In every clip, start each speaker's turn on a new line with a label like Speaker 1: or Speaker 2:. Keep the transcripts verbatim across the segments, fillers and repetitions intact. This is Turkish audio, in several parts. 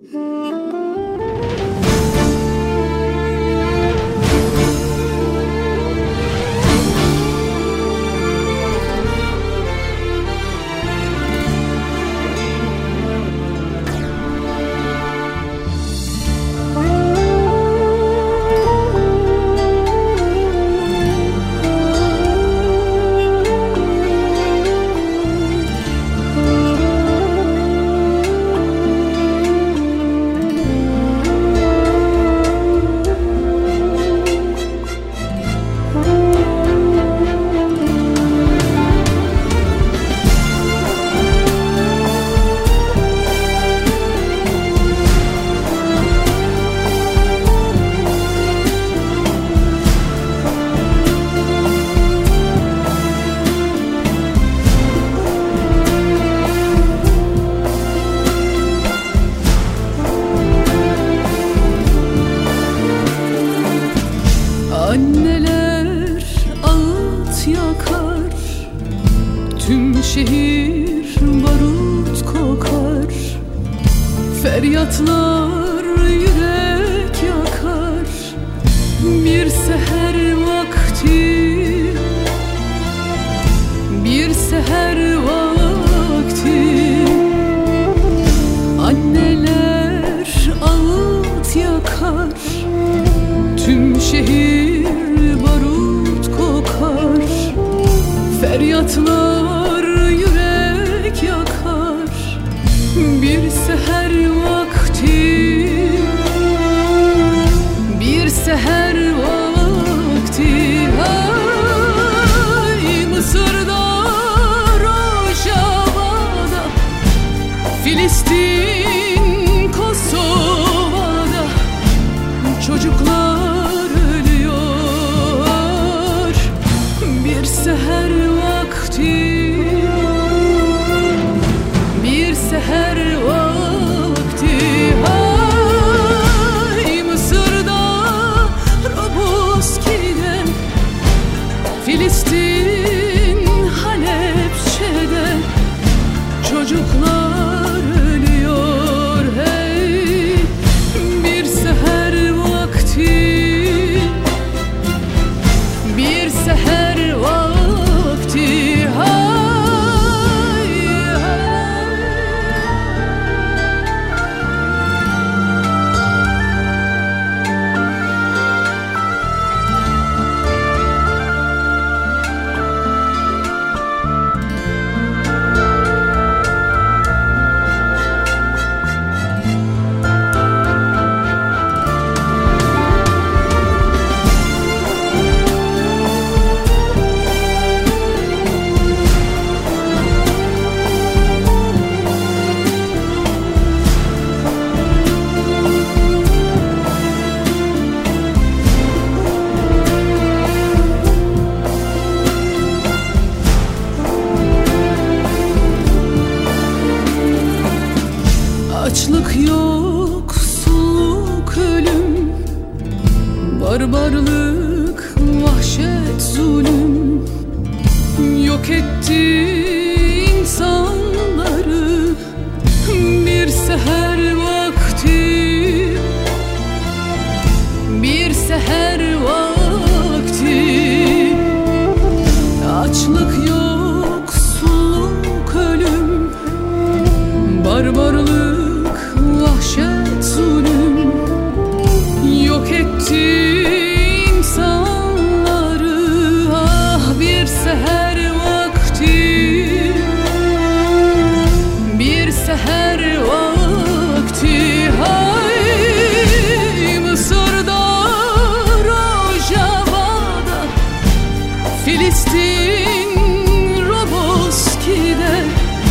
Speaker 1: Anneler ağıt yakar, tüm şehir barut kokar. Feryatlar yürek yakar, bir seher vakti, bir seher vakti. Anneler ağıt yakar, tüm şehir barut kokar. Feryatlar yürek yakar, bir seher vakti, bir seher vakti. Ay Mısır'da, Rojava'da, Filistin, Kosova'da çocuklar ölüyor. Bir seher vakti, bir seher vakti. Ay Mısır'da, Roboski'de, Filistin, Halepçe'de çocuklar ölüyor. Hey, bir seher vakti, bir seher vakti. Hay, hay. Açlık, yoksulluk, ölüm, barbarlık, vahşet, zulüm yok etti insanları. Bir seher vakti, bir seher vakti. Açlık, yoksulluk, ölüm, barbarlık, vahşet, zulüm yok etti insanları. Ah bir seher vakti, bir seher vakti. Hay Mısır'da, Rojava'da, Filistin, Roboski'de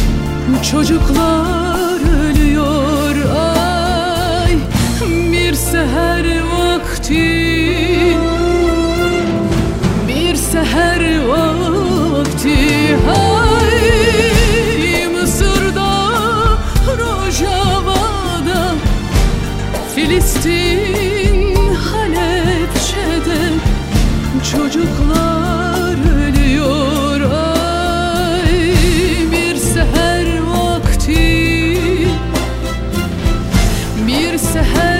Speaker 1: çocuklar ölüyor. Ay bir seher vakti, bir seher vakti. Hay Mısır'da, Rojava'da, Filistin, Halepçe'de çocuklar ölüyor. Ay bir seher vakti, seher